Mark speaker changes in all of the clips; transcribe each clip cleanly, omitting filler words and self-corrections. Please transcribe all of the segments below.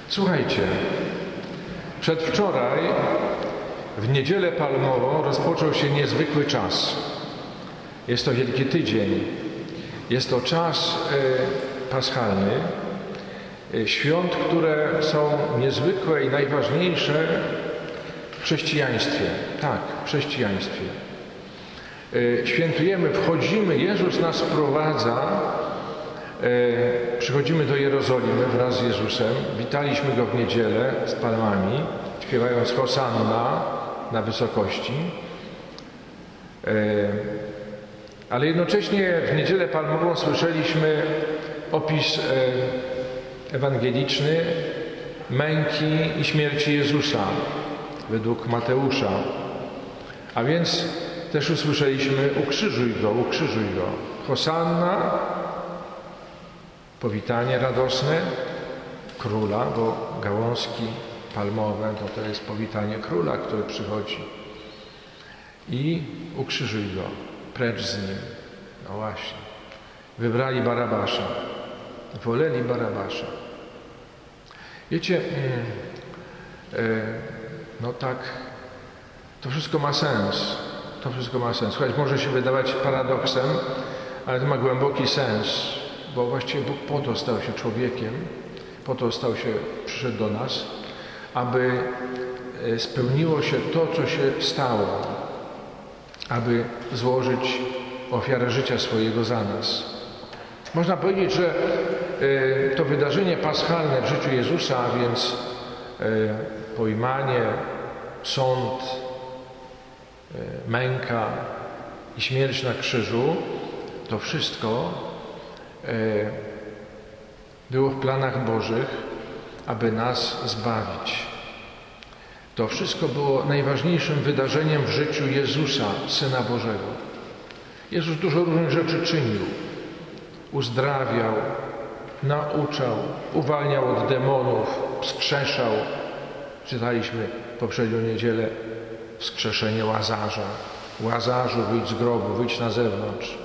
Speaker 1: Słuchajcie, przedwczoraj, w Niedzielę Palmową, rozpoczął się niezwykły czas. Jest to Wielki Tydzień. Jest to czas paschalny, świąt, które są niezwykłe i najważniejsze w chrześcijaństwie. Tak, w chrześcijaństwie. Świętujemy, wchodzimy, Jezus nas wprowadza, przychodzimy do Jerozolimy wraz z Jezusem. Witaliśmy Go w niedzielę z palmami, śpiewając Hosanna na wysokości. Ale jednocześnie w Niedzielę Palmową słyszeliśmy opis ewangeliczny męki i śmierci Jezusa według Mateusza. A więc też usłyszeliśmy: ukrzyżuj Go, ukrzyżuj Go. Hosanna, powitanie radosne króla, bo gałązki palmowe to jest powitanie króla, który przychodzi. I ukrzyżuj Go, precz z Nim. No właśnie. Wybrali Barabasza. Woleli Barabasza. Wiecie, no tak, to wszystko ma sens. To wszystko ma sens. Choć może się wydawać paradoksem, ale to ma głęboki sens, bo właściwie Bóg po to stał się człowiekiem, po to przyszedł do nas, aby spełniło się to, co się stało, aby złożyć ofiarę życia swojego za nas. Można powiedzieć, że to wydarzenie paschalne w życiu Jezusa, a więc pojmanie, sąd, męka i śmierć na krzyżu, to wszystko było w planach Bożych, aby nas zbawić. To wszystko było najważniejszym wydarzeniem w życiu Jezusa, Syna Bożego. Jezus dużo różnych rzeczy czynił. Uzdrawiał, nauczał, uwalniał od demonów, wskrzeszał. Czytaliśmy poprzednią niedzielę wskrzeszenie Łazarza. Łazarzu, wyjdź z grobu, wyjdź na zewnątrz.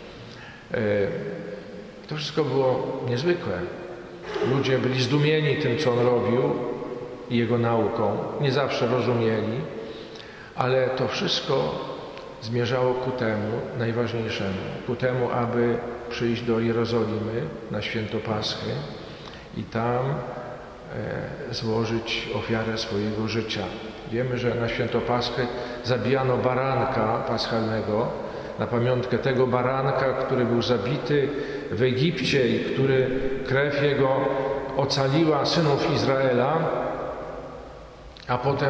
Speaker 1: To wszystko było niezwykłe. Ludzie byli zdumieni tym, co On robił i Jego nauką. Nie zawsze rozumieli, ale to wszystko zmierzało ku temu najważniejszemu. Ku temu, aby przyjść do Jerozolimy na święto Paschy i tam złożyć ofiarę swojego życia. Wiemy, że na święto Paschy zabijano baranka paschalnego na pamiątkę tego baranka, który był zabity w Egipcie i który krew jego ocaliła synów Izraela, a potem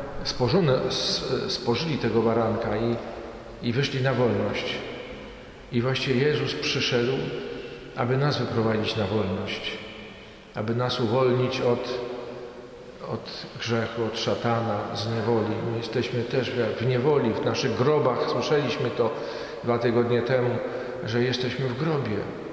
Speaker 1: spożyli tego baranka i wyszli na wolność. I właściwie Jezus przyszedł, aby nas wyprowadzić na wolność, aby nas uwolnić od grzechu, od szatana, z niewoli. My jesteśmy też w niewoli, w naszych grobach. Słyszeliśmy to 2 tygodnie temu, że jesteśmy w grobie,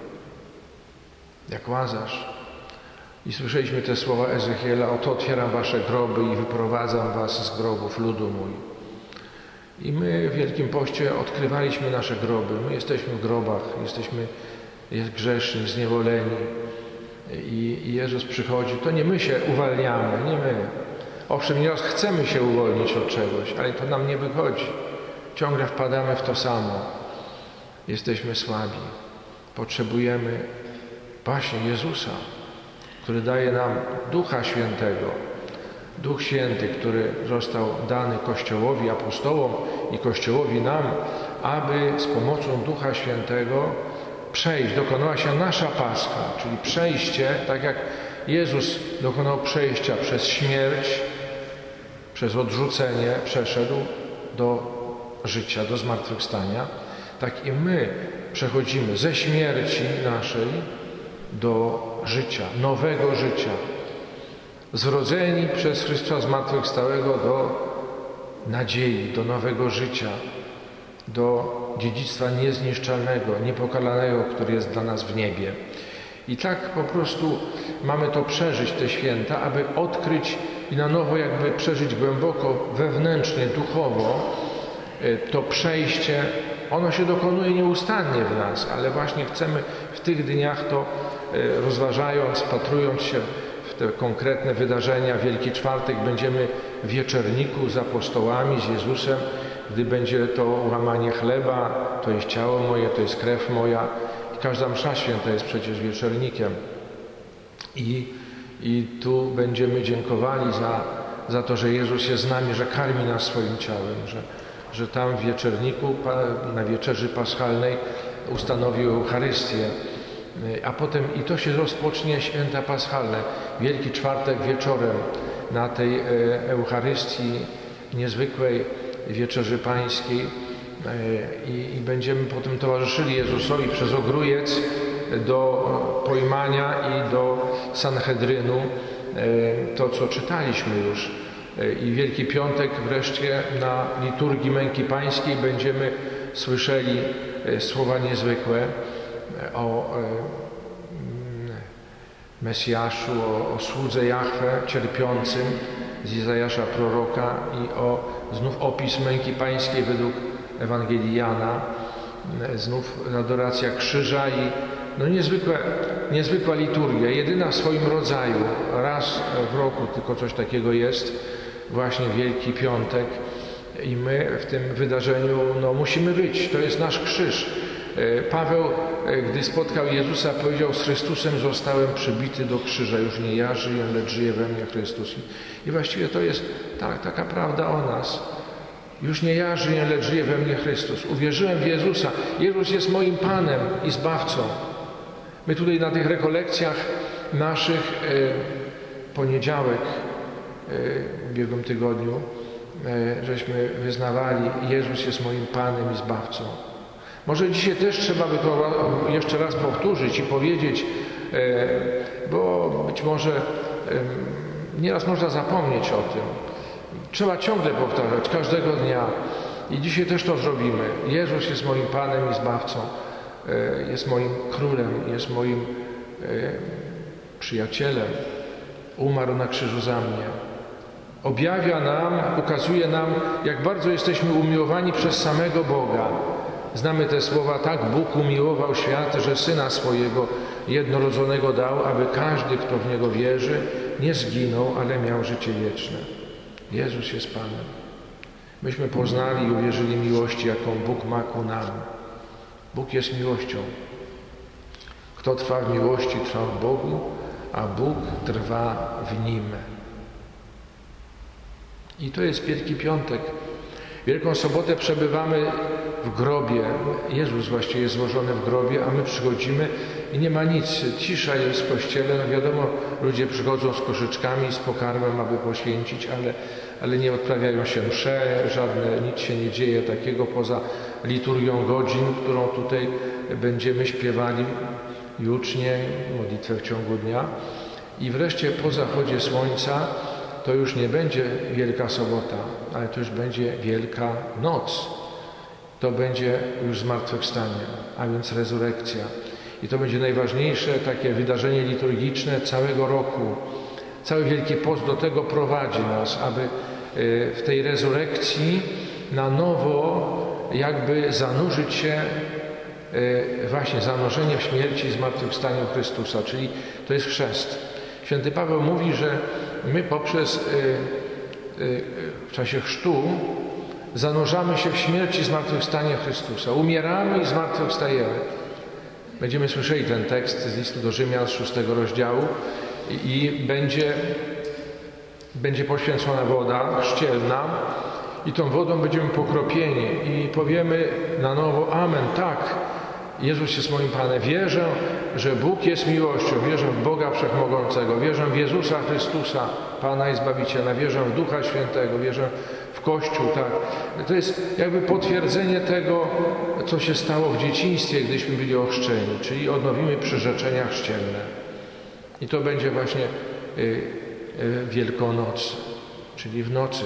Speaker 1: jak Łazarz. I słyszeliśmy te słowa Ezechiela: oto otwieram wasze groby i wyprowadzam was z grobów, ludu mój. I my w Wielkim Poście odkrywaliśmy nasze groby. My jesteśmy w grobach, jesteśmy grzeszni, zniewoleni. I Jezus przychodzi. To nie my się uwalniamy, nie my. Owszem, nieraz chcemy się uwolnić od czegoś, ale to nam nie wychodzi. Ciągle wpadamy w to samo. Jesteśmy słabi. Potrzebujemy właśnie Jezusa, który daje nam Ducha Świętego. Duch Święty, który został dany Kościołowi, apostołom i Kościołowi nam, aby z pomocą Ducha Świętego dokonała się nasza Pascha, czyli przejście, tak jak Jezus dokonał przejścia przez śmierć, przez odrzucenie, przeszedł do życia, do zmartwychwstania, tak i my przechodzimy ze śmierci naszej do życia, nowego życia. Zrodzeni przez Chrystusa zmartwychwstałego do nadziei, do nowego życia, do dziedzictwa niezniszczalnego, niepokalanego, który jest dla nas w niebie. I tak po prostu mamy to przeżyć, te święta, aby odkryć i na nowo jakby przeżyć głęboko, wewnętrznie, duchowo to przejście. Ono się dokonuje nieustannie w nas, ale właśnie chcemy w tych dniach to rozważając, wpatrując się w te konkretne wydarzenia. Wielki Czwartek będziemy w wieczerniku z apostołami, z Jezusem, gdy będzie to łamanie chleba, to jest ciało moje, to jest krew moja. I każda msza święta jest przecież wieczernikiem. I tu będziemy dziękowali za to, że Jezus jest z nami, że karmi nas swoim ciałem, że tam w wieczerniku, na wieczerzy paschalnej ustanowił Eucharystię. A potem i to się rozpocznie święta paschalne. Wielki Czwartek wieczorem na tej Eucharystii, niezwykłej wieczerzy pańskiej i będziemy potem towarzyszyli Jezusowi przez ogrójec do pojmania i do Sanhedrynu, to co czytaliśmy już. I Wielki Piątek wreszcie na liturgii Męki Pańskiej będziemy słyszeli słowa niezwykłe o Mesjaszu, o słudze Jahwe cierpiącym z Izajasza proroka i znów opis Męki Pańskiej według Ewangelii Jana, znów adoracja krzyża i niezwykła liturgia, jedyna w swoim rodzaju. Raz w roku tylko coś takiego jest, właśnie Wielki Piątek i my w tym wydarzeniu musimy być. To jest nasz krzyż. Paweł, gdy spotkał Jezusa, powiedział: z Chrystusem zostałem przybity do krzyża. Już nie ja żyję, lecz żyje we mnie Chrystus. I właściwie to jest taka prawda o nas. Już nie ja żyję, lecz żyje we mnie Chrystus. Uwierzyłem w Jezusa. Jezus jest moim Panem i Zbawcą. My tutaj na tych rekolekcjach naszych poniedziałek w ubiegłym tygodniu żeśmy wyznawali: Jezus jest moim Panem i Zbawcą. Może dzisiaj też trzeba by to jeszcze raz powtórzyć i powiedzieć, bo być może nieraz można zapomnieć o tym. Trzeba ciągle powtarzać, każdego dnia. I dzisiaj też to zrobimy. Jezus jest moim Panem i Zbawcą. Jest moim Królem, jest moim przyjacielem. Umarł na krzyżu za mnie. Objawia nam, ukazuje nam, jak bardzo jesteśmy umiłowani przez samego Boga. Znamy te słowa: tak Bóg umiłował świat, że Syna swojego jednorodzonego dał, aby każdy, kto w Niego wierzy, nie zginął, ale miał życie wieczne. Jezus jest Panem. Myśmy poznali i uwierzyli miłości, jaką Bóg ma ku nam. Bóg jest miłością. Kto trwa w miłości, trwa w Bogu, a Bóg trwa w Nim. I to jest Wielki Piątek. Wielką Sobotę przebywamy w grobie. Jezus właściwie jest złożony w grobie, a my przychodzimy i nie ma nic. Cisza jest w kościele. Wiadomo, ludzie przychodzą z koszyczkami, z pokarmem, aby poświęcić, ale nie odprawiają się msze, nic się nie dzieje takiego poza liturgią godzin, którą tutaj będziemy śpiewali jucznie, modlitwę w ciągu dnia. I wreszcie po zachodzie słońca to już nie będzie Wielka Sobota, ale to już będzie Wielka Noc. To będzie już zmartwychwstanie, a więc rezurekcja. I to będzie najważniejsze takie wydarzenie liturgiczne całego roku. Cały Wielki Post do tego prowadzi nas, aby w tej rezurekcji na nowo jakby zanurzyć się, właśnie zanurzenie w śmierci i zmartwychwstaniu Chrystusa, czyli to jest chrzest. Święty Paweł mówi, że my w czasie chrztu zanurzamy się w śmierci i zmartwychwstanie Chrystusa. Umieramy i zmartwychwstajemy. Będziemy słyszeli ten tekst z listu do Rzymian z 6 rozdziału i będzie poświęcona woda chrzcielna i tą wodą będziemy pokropieni i powiemy na nowo: amen, tak, Jezus jest moim Panem. Wierzę, że Bóg jest miłością, wierzę w Boga Wszechmogącego, wierzę w Jezusa Chrystusa, Pana i Zbawiciela, wierzę w Ducha Świętego, wierzę w Kościół, tak. To jest jakby potwierdzenie tego, co się stało w dzieciństwie, gdyśmy byli ochrzczeni, czyli odnowimy przyrzeczenia chrzcielne. I to będzie właśnie Wielkonoc, czyli w nocy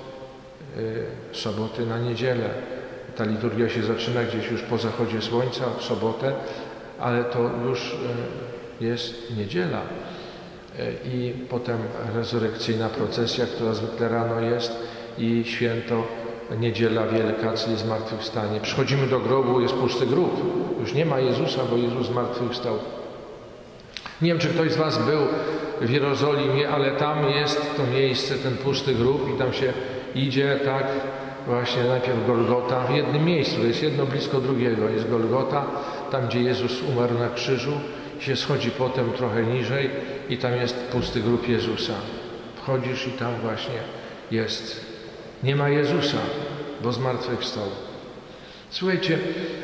Speaker 1: soboty na niedzielę. Ta liturgia się zaczyna gdzieś już po zachodzie słońca w sobotę, ale to już jest niedziela. I potem rezurekcyjna procesja, która zwykle rano jest, i święto Niedziela Wielka, czyli zmartwychwstanie. Przychodzimy do grobu, jest pusty grób. Już nie ma Jezusa, bo Jezus zmartwychwstał. Nie wiem, czy ktoś z was był w Jerozolimie, ale tam jest to miejsce, ten pusty grób i tam się idzie, tak, właśnie najpierw Golgota, w jednym miejscu, jest jedno blisko drugiego, jest Golgota, tam gdzie Jezus umarł na krzyżu, się schodzi potem trochę niżej i tam jest pusty grób Jezusa. Wchodzisz i tam właśnie jest. Nie ma Jezusa, bo zmartwychwstał. Słuchajcie,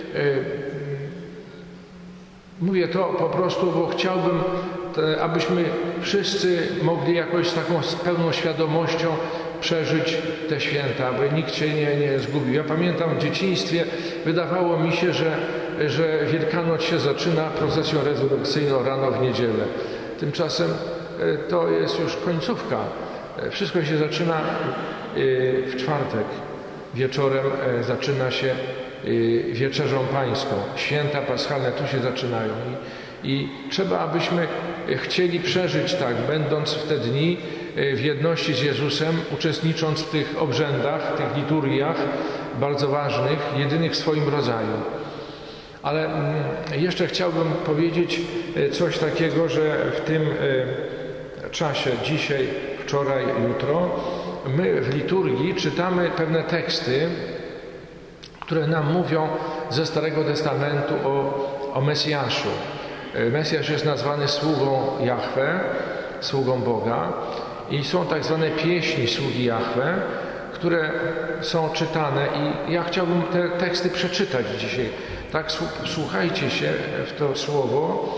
Speaker 1: mówię to po prostu, bo chciałbym, abyśmy wszyscy mogli jakoś z taką pełną świadomością przeżyć te święta, aby nikt się nie zgubił. Ja pamiętam w dzieciństwie, wydawało mi się, że Wielkanoc się zaczyna procesją rezurekcyjną rano w niedzielę. Tymczasem to jest już końcówka. Wszystko się zaczyna w czwartek. Wieczorem zaczyna się wieczerzą pańską. Święta paschalne tu się zaczynają. I trzeba, abyśmy chcieli przeżyć tak, będąc w te dni w jedności z Jezusem, uczestnicząc w tych obrzędach, tych liturgiach bardzo ważnych, jedynych w swoim rodzaju. Ale jeszcze chciałbym powiedzieć coś takiego, że w tym czasie, dzisiaj, wczoraj, jutro, my w liturgii czytamy pewne teksty, które nam mówią ze Starego Testamentu o Mesjaszu. Mesjasz jest nazwany sługą Jahwe, sługą Boga i są tak zwane pieśni sługi Jahwe, które są czytane i ja chciałbym te teksty przeczytać dzisiaj. Tak, słuchajcie się w to słowo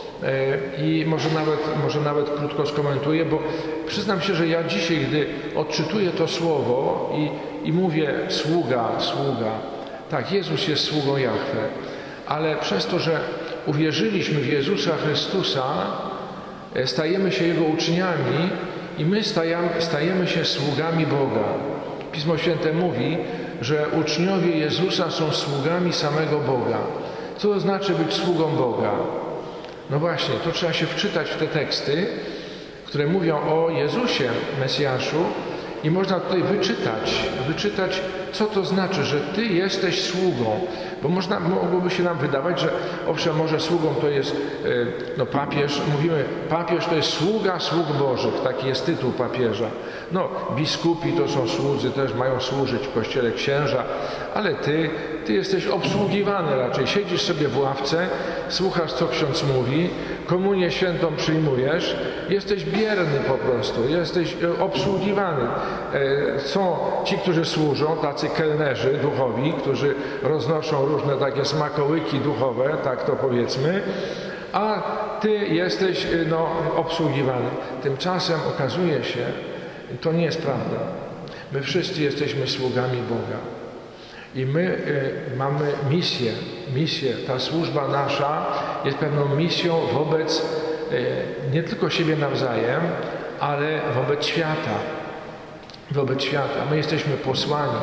Speaker 1: i może nawet krótko skomentuję, bo przyznam się, że ja dzisiaj, gdy odczytuję to słowo i mówię sługa, tak, Jezus jest sługą Jahwe, ale przez to, że uwierzyliśmy w Jezusa Chrystusa, stajemy się Jego uczniami i my stajemy się sługami Boga. Pismo Święte mówi, że uczniowie Jezusa są sługami samego Boga. Co to znaczy być sługą Boga? No właśnie, to trzeba się wczytać w te teksty, które mówią o Jezusie, Mesjaszu i można tutaj wyczytać, co to znaczy, że Ty jesteś sługą. Bo mogłoby się nam wydawać, że owszem, może sługą to jest papież. Mówimy, papież to jest sługa sług Bożych. Taki jest tytuł papieża. No, biskupi to są słudzy, też mają służyć w kościele, księża, ale Ty jesteś obsługiwany raczej. Siedzisz sobie w ławce, słuchasz, co ksiądz mówi, komunię świętą przyjmujesz, jesteś bierny po prostu, jesteś obsługiwany. Są ci, którzy służą, tacy kelnerzy duchowi, którzy roznoszą różne takie smakołyki duchowe, tak to powiedzmy, a Ty jesteś obsługiwany. Tymczasem okazuje się, to nie jest prawda. My wszyscy jesteśmy sługami Boga. I my mamy misję. Ta służba nasza jest pewną misją wobec nie tylko siebie nawzajem, ale wobec świata. Wobec świata. My jesteśmy posłani.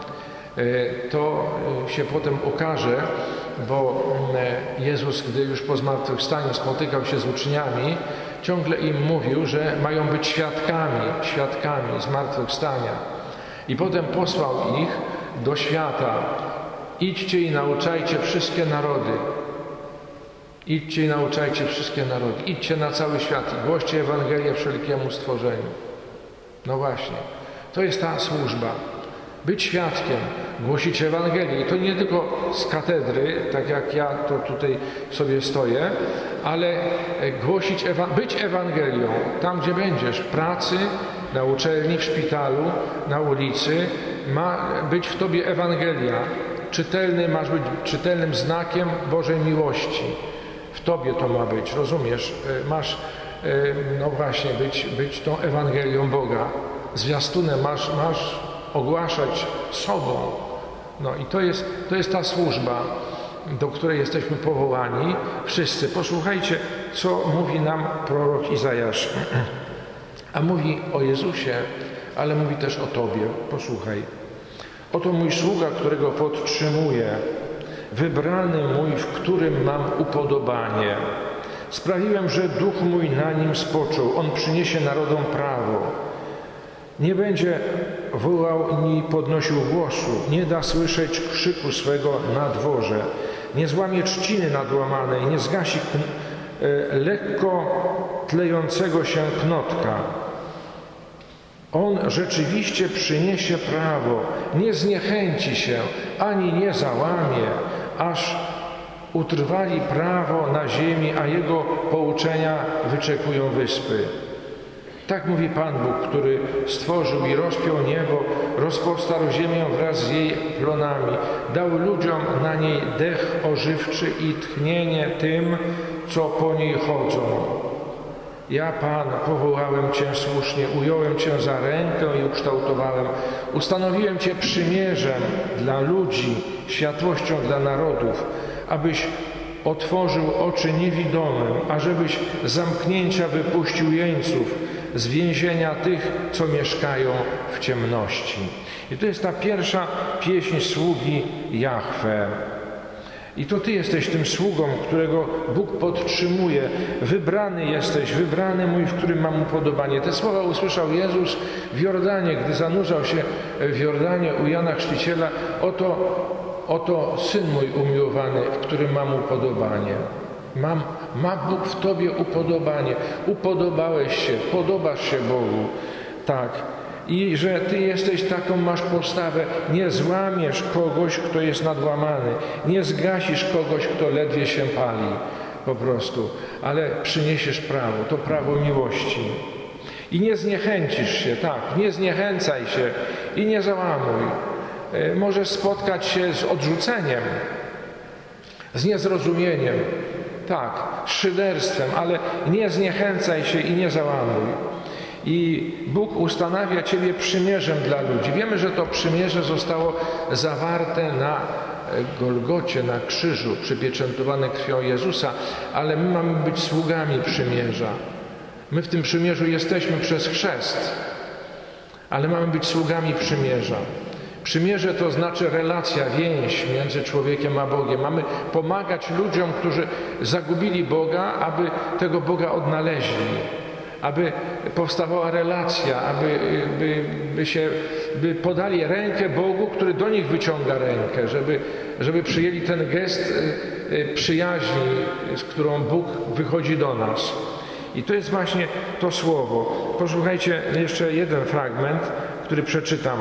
Speaker 1: To się potem okaże, bo Jezus, gdy już po zmartwychwstaniu spotykał się z uczniami, ciągle im mówił, że mają być świadkami zmartwychwstania. I potem posłał ich do świata. Idźcie i nauczajcie wszystkie narody. Idźcie i nauczajcie wszystkie narody. Idźcie na cały świat i głoście Ewangelię wszelkiemu stworzeniu. No właśnie. To jest ta służba. Być świadkiem, głosić Ewangelię. I to nie tylko z katedry, tak jak ja to tutaj sobie stoję, ale głosić, być Ewangelią. Tam, gdzie będziesz, w pracy, na uczelni, w szpitalu, na ulicy, ma być w tobie Ewangelia. Masz być czytelnym znakiem Bożej miłości. W tobie to ma być, rozumiesz? Masz, no właśnie, być tą Ewangelią Boga. Zwiastunem masz ogłaszać sobą. No i to jest ta służba, do której jesteśmy powołani wszyscy. Posłuchajcie, co mówi nam prorok Izajasz. A mówi o Jezusie, ale mówi też o Tobie. Posłuchaj. Oto mój sługa, którego podtrzymuję, wybrany mój, w którym mam upodobanie. Sprawiłem, że duch mój na nim spoczął. On przyniesie narodom prawo. Nie będzie wołał ni podnosił głosu, nie da słyszeć krzyku swego na dworze, nie złamie trzciny nadłamanej, nie zgasi lekko tlejącego się knotka. On rzeczywiście przyniesie prawo, nie zniechęci się, ani nie załamie, aż utrwali prawo na ziemi, a Jego pouczenia wyczekują wyspy. Tak mówi Pan Bóg, który stworzył i rozpiął niebo, rozpostarł ziemię wraz z jej plonami, dał ludziom na niej dech ożywczy i tchnienie tym, co po niej chodzą. Ja, Pan, powołałem Cię słusznie, ująłem Cię za rękę i ukształtowałem. Ustanowiłem Cię przymierzem dla ludzi, światłością dla narodów, abyś otworzył oczy niewidomym, ażebyś z zamknięcia wypuścił jeńców, z więzienia tych, co mieszkają w ciemności. I to jest ta pierwsza pieśń sługi Jahwe. I to Ty jesteś tym sługą, którego Bóg podtrzymuje. Wybrany jesteś, wybrany mój, w którym mam upodobanie. Te słowa usłyszał Jezus w Jordanie, gdy zanurzał się w Jordanie u Jana Chrzciciela. Oto Syn mój umiłowany, w którym mam upodobanie. Ma Bóg w Tobie upodobanie. Upodobałeś się, podobasz się Bogu. Tak. I że Ty jesteś taką, masz postawę, nie złamiesz kogoś, kto jest nadłamany, nie zgasisz kogoś, kto ledwie się pali po prostu, ale przyniesiesz prawo, to prawo miłości. I nie zniechęcisz się, tak, nie zniechęcaj się i nie załamuj. Możesz spotkać się z odrzuceniem, z niezrozumieniem, tak, z szyderstwem, ale nie zniechęcaj się i nie załamuj. I Bóg ustanawia Ciebie przymierzem dla ludzi. Wiemy, że to przymierze zostało zawarte na Golgocie, na krzyżu, przypieczętowane krwią Jezusa, ale my mamy być sługami przymierza. My w tym przymierzu jesteśmy przez chrzest, ale mamy być sługami przymierza. Przymierze to znaczy relacja, więź między człowiekiem a Bogiem. Mamy pomagać ludziom, którzy zagubili Boga, aby tego Boga odnaleźli. Aby powstawała relacja, by podali rękę Bogu, który do nich wyciąga rękę, żeby przyjęli ten gest przyjaźni, z którą Bóg wychodzi do nas. I to jest właśnie to słowo. Posłuchajcie jeszcze jeden fragment, który przeczytam.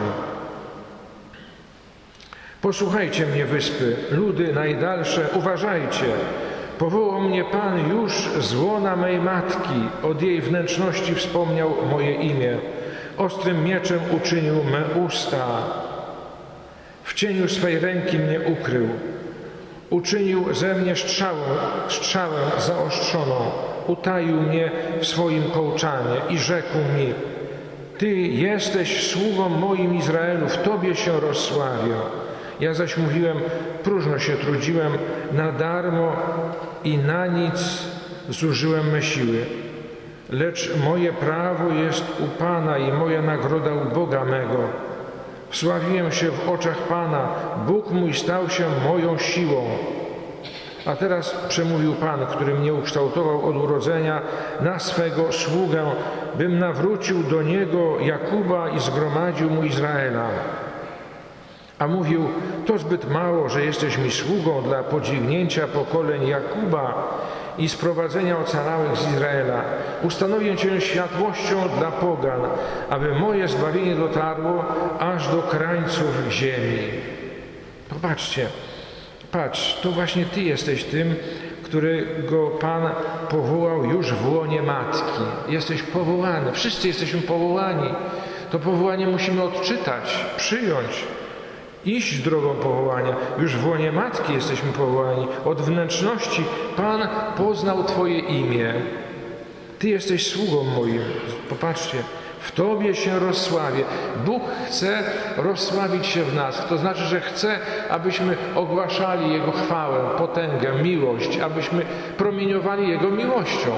Speaker 1: Posłuchajcie mnie, wyspy, ludy najdalsze, uważajcie. Powołał mnie Pan już z łona mej matki, od jej wnętrzności wspomniał moje imię. Ostrym mieczem uczynił me usta, w cieniu swej ręki mnie ukrył. Uczynił ze mnie strzałę zaostrzoną, utaił mnie w swoim kołczanie i rzekł mi: Ty jesteś sługą moim Izraelu, w Tobie się rozsławię. Ja zaś mówiłem, próżno się trudziłem, na darmo i na nic zużyłem me siły. Lecz moje prawo jest u Pana i moja nagroda u Boga mego. Wsławiłem się w oczach Pana, Bóg mój stał się moją siłą. A teraz przemówił Pan, który mnie ukształtował od urodzenia na swego sługę, bym nawrócił do Niego Jakuba i zgromadził mu Izraela. A mówił, to zbyt mało, że jesteś mi sługą dla podźwignięcia pokoleń Jakuba i sprowadzenia ocalałych z Izraela. Ustanowię Cię światłością dla pogan, aby moje zbawienie dotarło aż do krańców ziemi. Popatrzcie, patrz, to właśnie Ty jesteś tym, którego Pan powołał już w łonie matki. Jesteś powołany, wszyscy jesteśmy powołani. To powołanie musimy odczytać, przyjąć. Iść drogą powołania. Już w łonie matki jesteśmy powołani. Od wnętrzności Pan poznał Twoje imię. Ty jesteś sługą moim. Popatrzcie, w Tobie się rozsławię. Bóg chce rozsławić się w nas. To znaczy, że chce, abyśmy ogłaszali Jego chwałę, potęgę, miłość, abyśmy promieniowali Jego miłością.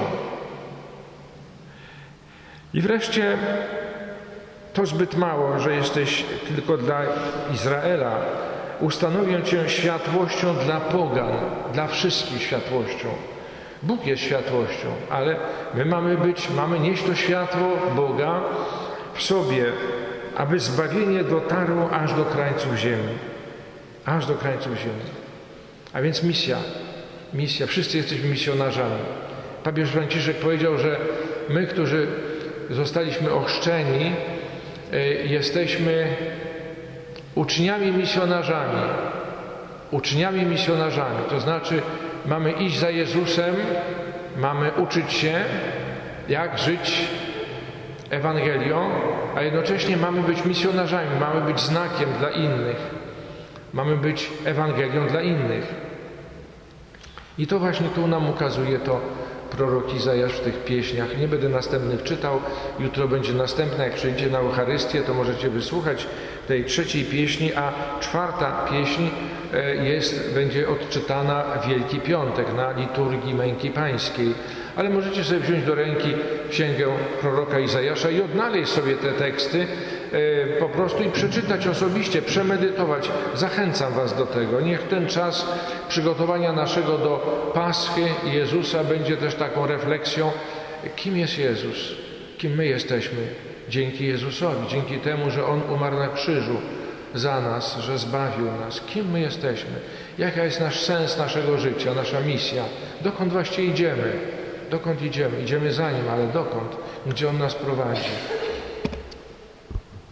Speaker 1: I wreszcie to zbyt mało, że jesteś tylko dla Izraela. Ustanowię Cię światłością dla pogan, dla wszystkich światłością. Bóg jest światłością, ale my mamy nieść to światło Boga w sobie, aby zbawienie dotarło aż do krańców ziemi. Aż do krańców ziemi. A więc misja. Wszyscy jesteśmy misjonarzami. Papież Franciszek powiedział, że my, którzy zostaliśmy ochrzczeni, jesteśmy uczniami misjonarzami. Uczniami misjonarzami, to znaczy mamy iść za Jezusem, mamy uczyć się, jak żyć Ewangelią, a jednocześnie mamy być misjonarzami, mamy być znakiem dla innych. Mamy być Ewangelią dla innych. I to właśnie tu nam ukazuje to prorok Izajasz w tych pieśniach. Nie będę następnych czytał, jutro będzie następna, jak przyjdziecie na Eucharystię, to możecie wysłuchać tej trzeciej pieśni, a czwarta pieśń będzie odczytana w Wielki Piątek na liturgii Męki Pańskiej. Ale możecie sobie wziąć do ręki księgę proroka Izajasza i odnaleźć sobie te teksty po prostu i przeczytać osobiście, przemedytować. Zachęcam was do tego. Niech ten czas przygotowania naszego do Paschy Jezusa będzie też taką refleksją, kim jest Jezus, kim my jesteśmy dzięki Jezusowi, dzięki temu, że On umarł na krzyżu za nas, że zbawił nas. Kim my jesteśmy? Jaka jest nasz sens naszego życia, nasza misja? Dokąd właściwie idziemy? Dokąd idziemy? Idziemy za Nim, ale dokąd? Gdzie On nas prowadzi?